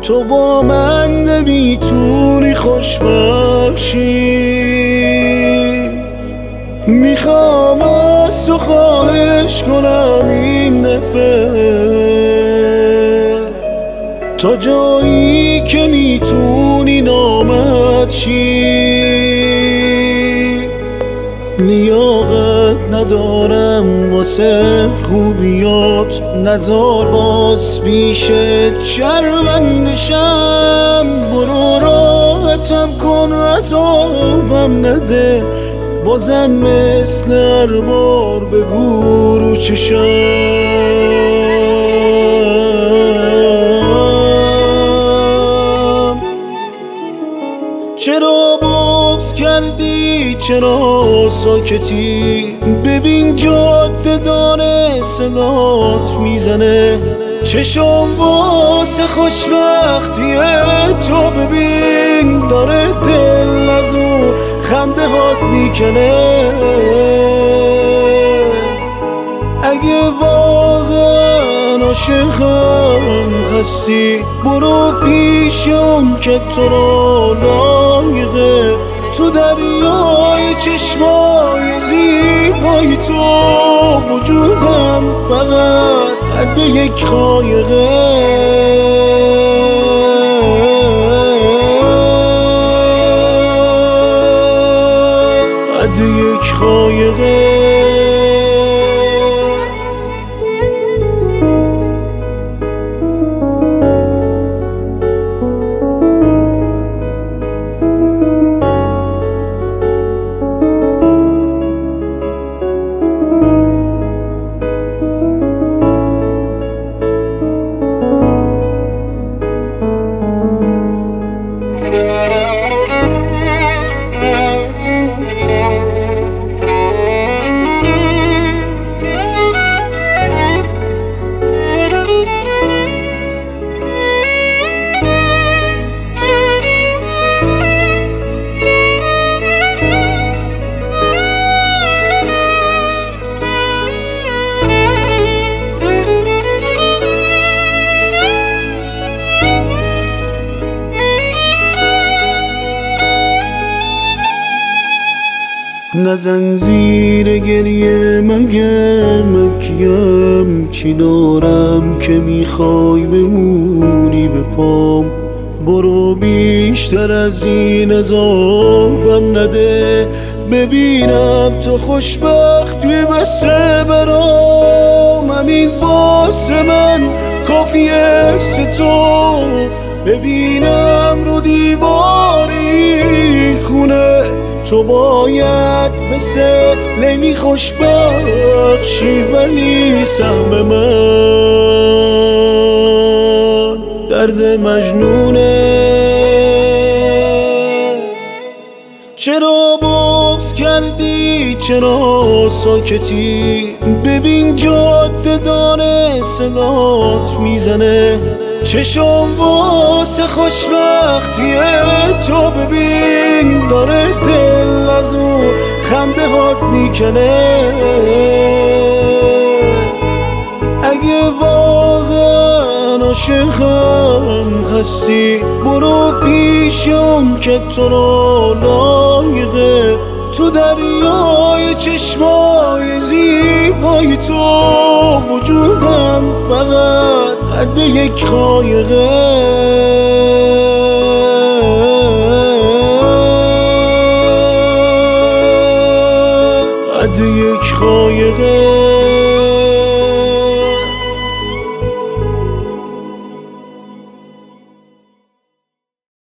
تو با من نمیتونی خوشبخشی. میخوام از تو خواهش کنم این دفعه، تا جایی که میتونی نامت چی. لیاقت ندارم واسه خوبیات، نزار باز پیشت شرمندشم. برو راحتم کن عذابم نده، بازم مثل هر بار بگو رو چشم. چرا بغض کردی؟ چرا ساکتی؟ ببین جاده داره صدات میزنه، چشم واسه خوشبختی تو ببین داره دل از اون خنده هات میکنه. اگه واقعا عاشقم هستی، برو پیش اون که تو رو لایقه، تو دریای چشمای زیبای تو وجودم فقط قد یک قایقه. قد یک قایقه. نزن زیر گریه مگه مکیم، چی دارم که میخوای بمونی به پام. برو بیشتر از این عذابم نده، ببینم تو خوشبختی بسه برام. همین واسه من کافی عکس تو ببینم رو دیواری خونه. تو باید مثل لیلی خوشبخشی، ولی سهم من درد مجنونه. چرا بغض کردی؟ چرا ساکتی؟ ببین جاده داره صدات میزنه، چشم واسه خوشبختی تو ببین داره دل از اون خنده هات میکنه. اگه واقعا عاشقم هستی، برو پیش اون که تو رو لایقه، تو دریای چشمای زیبای تو وجودم فقط قد یک قایقه. قد یک قایقه.